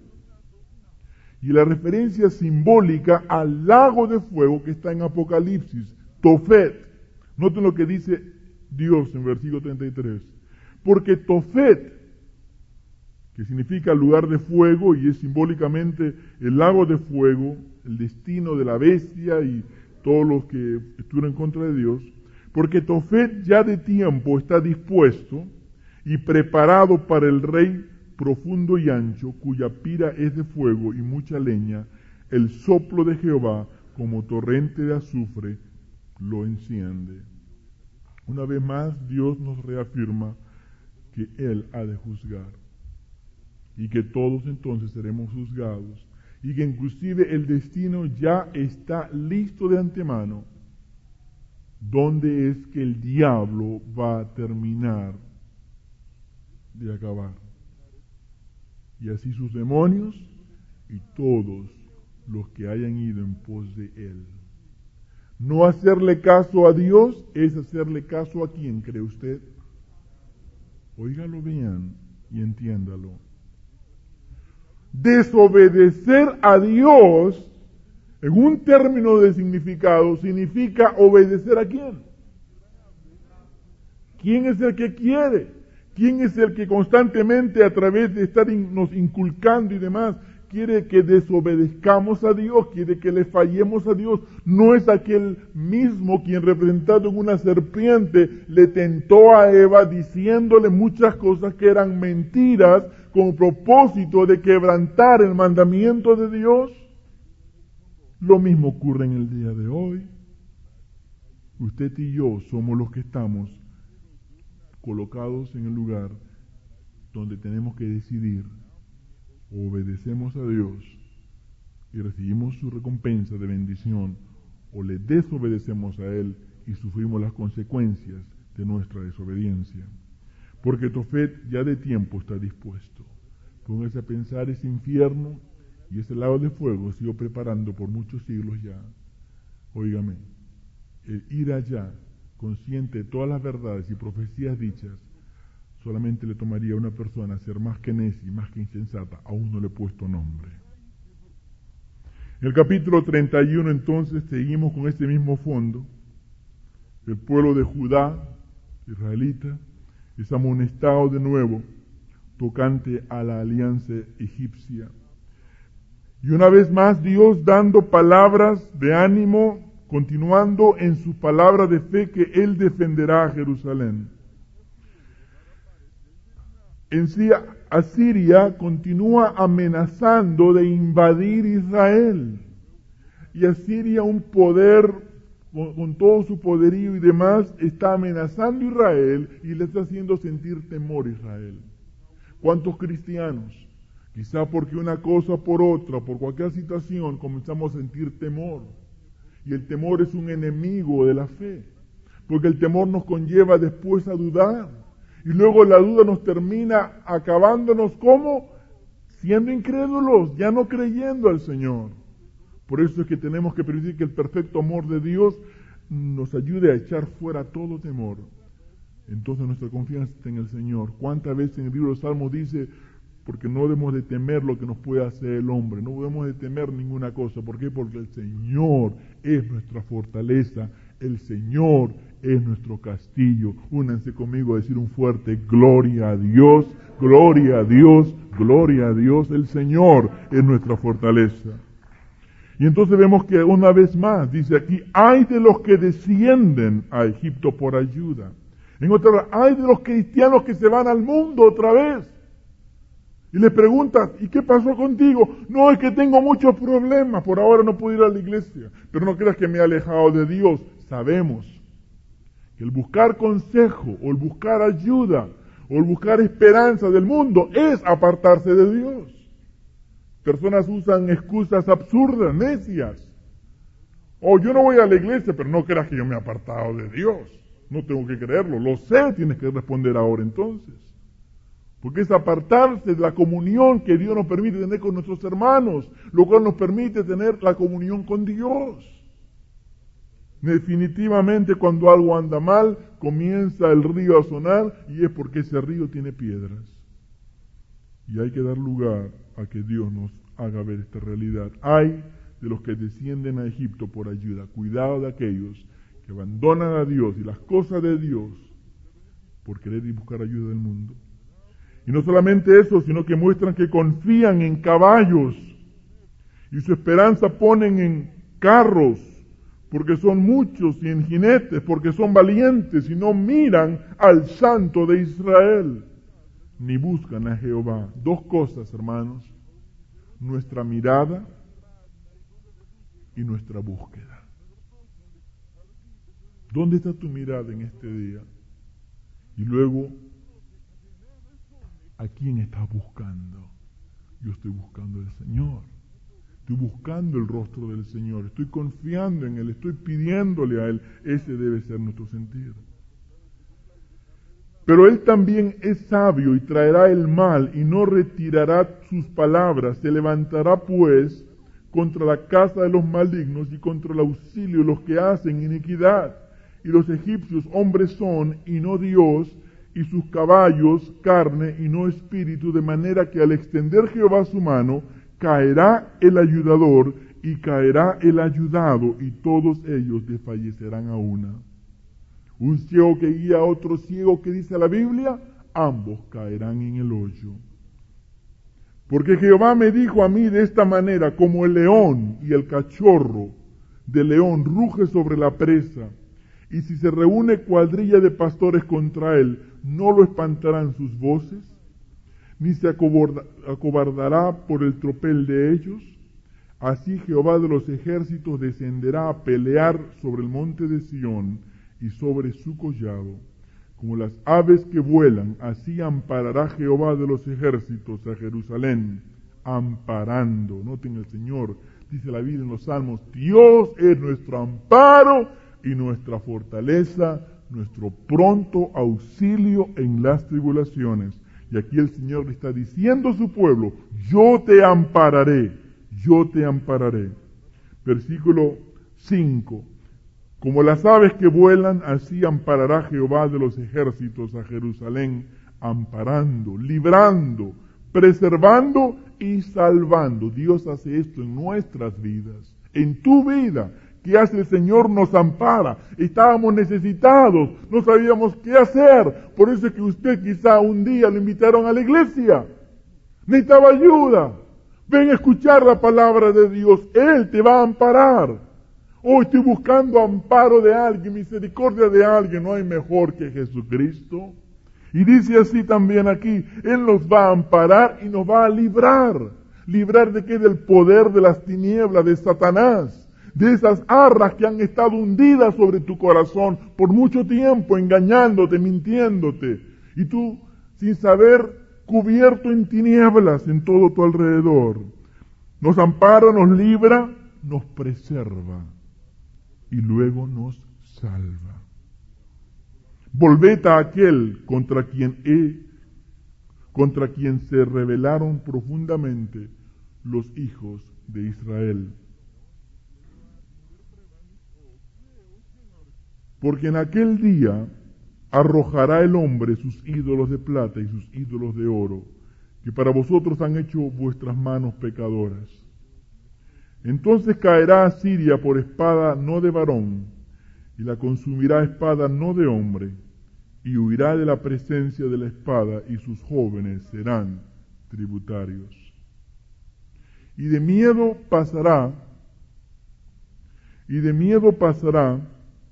Y la referencia simbólica al lago de fuego que está en Apocalipsis, Tofet. Noten lo que dice Dios en versículo treinta y tres. Porque Tofet, que significa lugar de fuego y es simbólicamente el lago de fuego, el destino de la bestia y todos los que estuvieron en contra de Dios, porque Tofet ya de tiempo está dispuesto y preparado para el rey profundo y ancho, cuya pira es de fuego y mucha leña, el soplo de Jehová como torrente de azufre lo enciende. Una vez más Dios nos reafirma que Él ha de juzgar y que todos entonces seremos juzgados y que inclusive el destino ya está listo de antemano, donde es que el diablo va a terminar de acabar. Y así sus demonios y todos los que hayan ido en pos de él. No hacerle caso a Dios es hacerle caso a quién, ¿cree usted? Óigalo bien y entiéndalo. Desobedecer a Dios, en un término de significado, significa obedecer a quién. ¿Quién es el que quiere? ¿Quién es el que constantemente, a través de estar in, nos inculcando y demás, quiere que desobedezcamos a Dios, quiere que le fallemos a Dios? No es aquel mismo quien, representado en una serpiente, le tentó a Eva diciéndole muchas cosas que eran mentiras con propósito de quebrantar el mandamiento de Dios. Lo mismo ocurre en el día de hoy. Usted y yo somos los que estamos colocados en el lugar donde tenemos que decidir: obedecemos a Dios y recibimos su recompensa de bendición, o le desobedecemos a Él y sufrimos las consecuencias de nuestra desobediencia. Porque Tofet ya de tiempo está dispuesto. Póngase a pensar, ese infierno y ese lago de fuego se iba preparando por muchos siglos ya. Óigame, el ir allá, consciente de todas las verdades y profecías dichas, solamente le tomaría a una persona ser más que necia y más que insensata. Aún no le he puesto nombre. En el capítulo treinta y uno entonces seguimos con este mismo fondo. El pueblo de Judá, israelita, es amonestado de nuevo tocante a la alianza egipcia. Y una vez más Dios dando palabras de ánimo, continuando en su palabra de fe que Él defenderá a Jerusalén. En sí, Asiria continúa amenazando de invadir Israel. Y Asiria, un poder con, con todo su poderío y demás, está amenazando a Israel y le está haciendo sentir temor a Israel. ¿Cuántos cristianos, quizá porque una cosa por otra, por cualquier situación, comenzamos a sentir temor? Y el temor es un enemigo de la fe, porque el temor nos conlleva después a dudar, y luego la duda nos termina acabándonos como siendo incrédulos, ya no creyendo al Señor. Por eso es que tenemos que permitir que el perfecto amor de Dios nos ayude a echar fuera todo temor. Entonces nuestra confianza está en el Señor. ¿Cuántas veces en el libro de los Salmos dice, porque no debemos de temer lo que nos puede hacer el hombre, no debemos de temer ninguna cosa? ¿Por qué? Porque el Señor es nuestra fortaleza, el Señor es nuestro castillo. Únanse conmigo a decir un fuerte gloria a Dios, gloria a Dios, gloria a Dios. El Señor es nuestra fortaleza. Y entonces vemos que una vez más, dice aquí, hay de los que descienden a Egipto por ayuda. En otra palabra, hay de los cristianos que se van al mundo otra vez. Y le preguntas, ¿y qué pasó contigo? No, es que tengo muchos problemas, por ahora no puedo ir a la iglesia. Pero no creas que me he alejado de Dios. Sabemos que el buscar consejo, o el buscar ayuda, o el buscar esperanza del mundo, es apartarse de Dios. Personas usan excusas absurdas, necias. Oh, yo no voy a la iglesia, pero no creas que yo me he apartado de Dios. No tengo que creerlo, lo sé, tienes que responder ahora entonces. Porque es apartarse de la comunión que Dios nos permite tener con nuestros hermanos, lo cual nos permite tener la comunión con Dios. Definitivamente cuando algo anda mal, comienza el río a sonar y es porque ese río tiene piedras. Y hay que dar lugar a que Dios nos haga ver esta realidad. Hay de los que descienden a Egipto por ayuda. Cuidado de aquellos que abandonan a Dios y las cosas de Dios por querer ir buscar ayuda del mundo. Y no solamente eso, sino que muestran que confían en caballos y su esperanza ponen en carros, porque son muchos, y en jinetes, porque son valientes y no miran al Santo de Israel, ni buscan a Jehová. Dos cosas, hermanos, nuestra mirada y nuestra búsqueda. ¿Dónde está tu mirada en este día? Y luego, ¿a quién estás buscando? Yo estoy buscando al Señor. Estoy buscando el rostro del Señor. Estoy confiando en Él. Estoy pidiéndole a Él. Ese debe ser nuestro sentir. Pero Él también es sabio y traerá el mal y no retirará sus palabras. Se levantará pues contra la casa de los malignos y contra el auxilio de los que hacen iniquidad. Y los egipcios hombres son y no Dios, y sus caballos carne y no espíritu, de manera que al extender Jehová su mano, caerá el ayudador y caerá el ayudado, y todos ellos desfallecerán a una. Un ciego que guía a otro ciego, que dice la Biblia, ambos caerán en el hoyo. Porque Jehová me dijo a mí de esta manera, como el león y el cachorro de león ruge sobre la presa, y si se reúne cuadrilla de pastores contra él, no lo espantarán sus voces, ni se acobardará por el tropel de ellos. Así Jehová de los ejércitos descenderá a pelear sobre el monte de Sión y sobre su collado. Como las aves que vuelan, así amparará Jehová de los ejércitos a Jerusalén, amparando. Noten el Señor, dice la Biblia en los Salmos, Dios es nuestro amparo y nuestra fortaleza, nuestro pronto auxilio en las tribulaciones. Y aquí el Señor le está diciendo a su pueblo, yo te ampararé, yo te ampararé. Versículo cinco. Como las aves que vuelan, así amparará Jehová de los ejércitos a Jerusalén, amparando, librando, preservando y salvando. Dios hace esto en nuestras vidas, en tu vida. ¿Qué hace el Señor? Nos ampara. Estábamos necesitados, no sabíamos qué hacer. Por eso es que usted quizá un día lo invitaron a la iglesia. Necesitaba ayuda. Ven a escuchar la palabra de Dios. Él te va a amparar. Hoy estoy buscando amparo de alguien, misericordia de alguien. No hay mejor que Jesucristo. Y dice así también aquí, Él nos va a amparar y nos va a librar. ¿Librar de qué? Del poder de las tinieblas, de Satanás. de esas arras que han estado hundidas sobre tu corazón por mucho tiempo, engañándote, mintiéndote, y tú, sin saber, cubierto en tinieblas en todo tu alrededor. Nos ampara, nos libra, nos preserva y luego nos salva. Volved a aquel contra quien he, contra quien se rebelaron profundamente los hijos de Israel. Porque en aquel día arrojará el hombre sus ídolos de plata y sus ídolos de oro, que para vosotros han hecho vuestras manos pecadoras. Entonces caerá Asiria por espada no de varón, y la consumirá espada no de hombre, y huirá de la presencia de la espada, y sus jóvenes serán tributarios. Y de miedo pasará, y de miedo pasará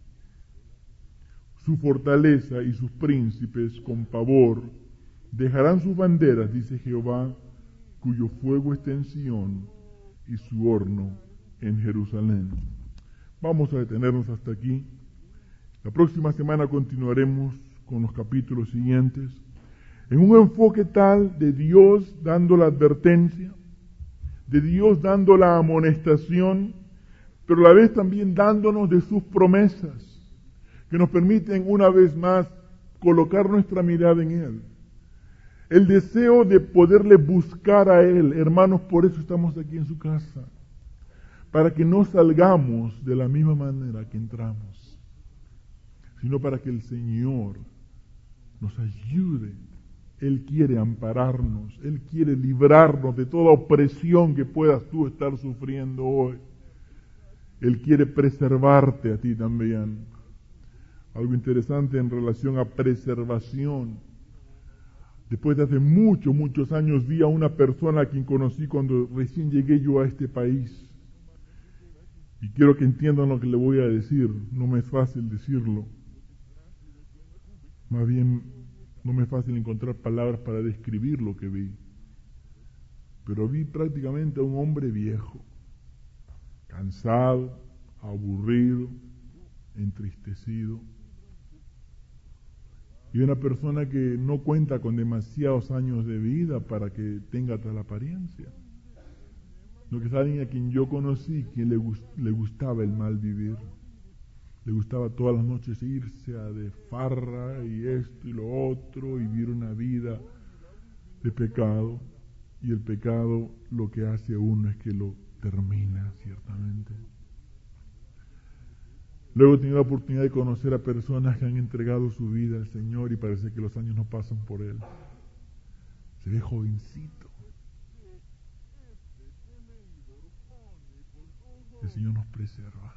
su fortaleza y sus príncipes con pavor, dejarán sus banderas, dice Jehová, cuyo fuego está en Sión y su horno en Jerusalén. Vamos a detenernos hasta aquí. La próxima semana continuaremos con los capítulos siguientes, en un enfoque tal de Dios dando la advertencia, de Dios dando la amonestación, pero a la vez también dándonos de sus promesas, que nos permiten una vez más colocar nuestra mirada en Él. El deseo de poderle buscar a Él, hermanos, por eso estamos aquí en su casa, para que no salgamos de la misma manera que entramos, sino para que el Señor nos ayude. Él quiere ampararnos, Él quiere librarnos de toda opresión que puedas tú estar sufriendo hoy. Él quiere preservarte a ti también. Algo interesante en relación a preservación. Después de hace muchos, muchos años vi a una persona a quien conocí cuando recién llegué yo a este país. Y quiero que entiendan lo que le voy a decir. No me es fácil decirlo. Más bien, no me es fácil encontrar palabras para describir lo que vi. Pero vi prácticamente a un hombre viejo, cansado, aburrido, entristecido. Y una persona que no cuenta con demasiados años de vida para que tenga tal apariencia. Lo que es alguien a quien yo conocí, que le, gust, le gustaba el mal vivir. Le gustaba todas las noches irse a de farra y esto y lo otro y vivir una vida de pecado. Y el pecado lo que hace a uno es que lo termina, ciertamente. Luego he tenido la oportunidad de conocer a personas que han entregado su vida al Señor y parece que los años no pasan por Él. Se ve jovencito. El Señor nos preserva.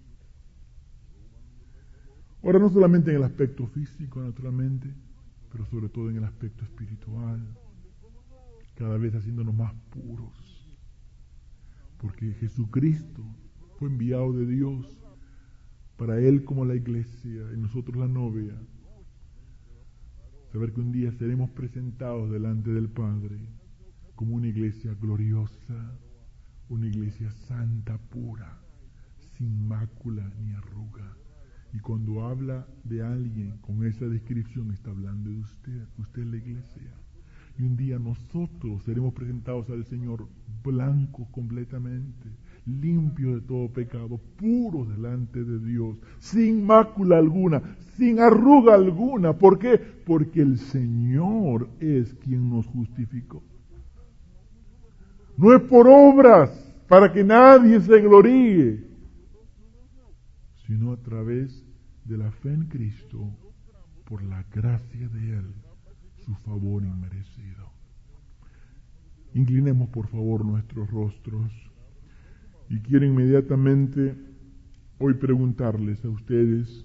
Ahora, no solamente en el aspecto físico, naturalmente, pero sobre todo en el aspecto espiritual, cada vez haciéndonos más puros. Porque Jesucristo fue enviado de Dios para Él como la iglesia y nosotros la novia. Saber que un día seremos presentados delante del Padre como una iglesia gloriosa, una iglesia santa, pura, sin mácula ni arruga. Y cuando habla de alguien con esa descripción, está hablando de usted, usted es la iglesia. Y un día nosotros seremos presentados al Señor blancos completamente, limpios de todo pecado, puros delante de Dios, sin mácula alguna, sin arruga alguna. ¿Por qué? Porque el Señor es quien nos justificó. No es por obras, para que nadie se gloríe, sino a través de la fe en Cristo, por la gracia de Él, su favor inmerecido. Inclinemos por favor nuestros rostros y quiero inmediatamente hoy preguntarles a ustedes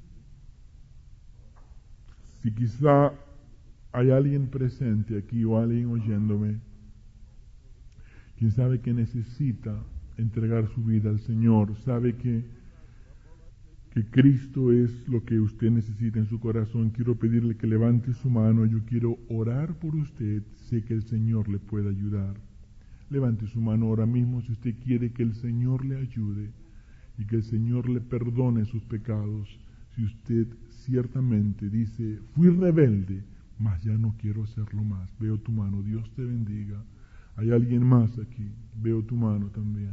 si quizá hay alguien presente aquí o alguien oyéndome, quien sabe que necesita entregar su vida al Señor, sabe que que Cristo es lo que usted necesita en su corazón. Quiero pedirle que levante su mano. Yo quiero orar por usted. Sé que el Señor le puede ayudar. Levante su mano ahora mismo si usted quiere que el Señor le ayude. y que el Señor le perdone sus pecados. Si usted ciertamente dice, fui rebelde, mas ya no quiero serlo más. Veo tu mano, Dios te bendiga. Hay alguien más aquí, veo tu mano también.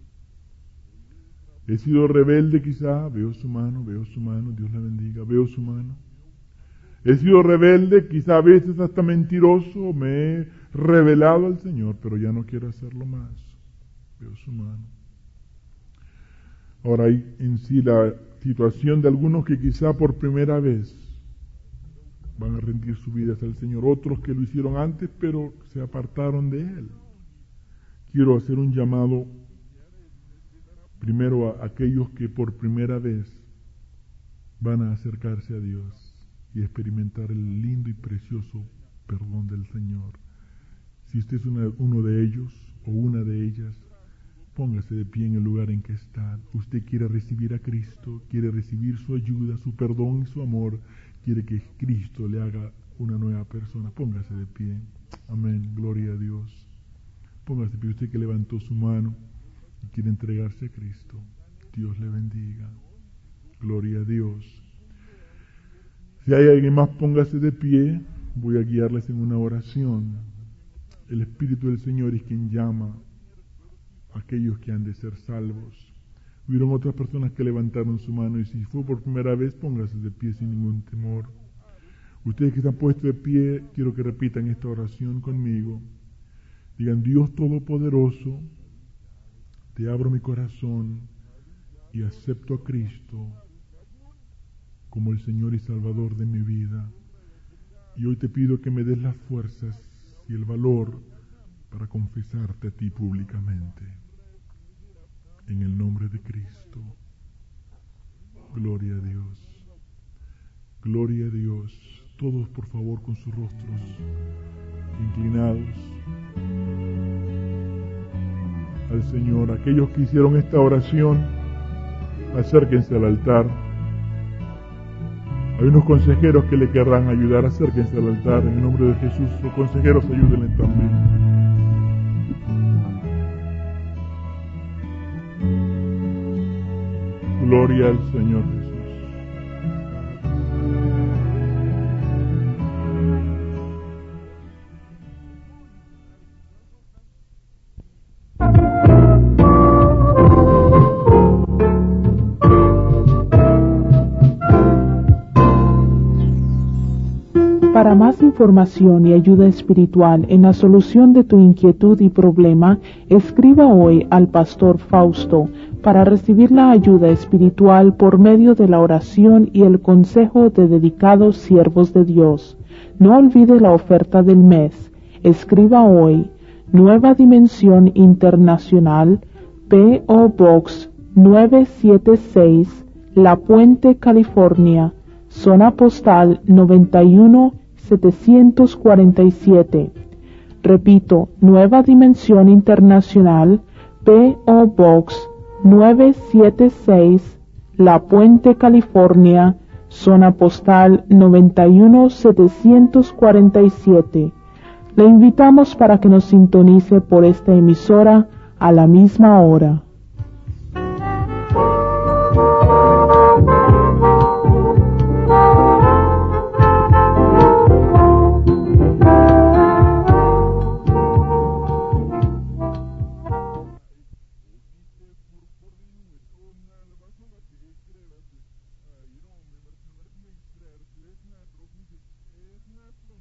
He sido rebelde quizá, veo su mano, veo su mano, Dios la bendiga, veo su mano. He sido rebelde, quizá a veces hasta mentiroso, me he rebelado al Señor, pero ya no quiero hacerlo más. Veo su mano. Ahora hay en sí la situación de algunos que quizá por primera vez van a rendir sus vidas al Señor, otros que lo hicieron antes, pero se apartaron de Él. Quiero hacer un llamado primero a aquellos que por primera vez van a acercarse a Dios y experimentar el lindo y precioso perdón del Señor. Si usted es una, uno de ellos o una de ellas, póngase de pie en el lugar en que está. Usted quiere recibir a Cristo, quiere recibir su ayuda, su perdón y su amor, quiere que Cristo le haga una nueva persona. Póngase de pie. Amén. Gloria a Dios. Póngase de pie usted que levantó su mano y quiere entregarse a Cristo. Dios le bendiga. Gloria a Dios. Si hay alguien más, póngase de pie. Voy a guiarles en una oración. El Espíritu del Señor es quien llama a aquellos que han de ser salvos. Hubieron otras personas que levantaron su mano, y si fue por primera vez, póngase de pie sin ningún temor. Ustedes que están puestos de pie, quiero que repitan esta oración conmigo. Digan: Dios Todopoderoso, te abro mi corazón y acepto a Cristo como el Señor y Salvador de mi vida. Y hoy te pido que me des las fuerzas y el valor para confesarte a ti públicamente. En el nombre de Cristo. Gloria a Dios. Gloria a Dios. Todos, por favor, con sus rostros inclinados al Señor. Aquellos que hicieron esta oración, acérquense al altar. Hay unos consejeros que le querrán ayudar. Acérquense al altar en el nombre de Jesús. Los consejeros, ayúdenle también. Gloria al Señor Jesús. Para más información y ayuda espiritual en la solución de tu inquietud y problema, escriba hoy al Pastor Fausto para recibir la ayuda espiritual por medio de la oración y el consejo de dedicados siervos de Dios. No olvide la oferta del mes. Escriba hoy: Nueva Dimensión Internacional, P O Box nueve siete seis, La Puente, California, zona postal noventa y uno setecientos cuarenta y siete. Repito: Nueva Dimensión Internacional, P O Box nueve siete seis, La Puente, California, zona postal noventa y uno setecientos cuarenta y siete. Le invitamos para que nos sintonice por esta emisora a la misma hora. It's not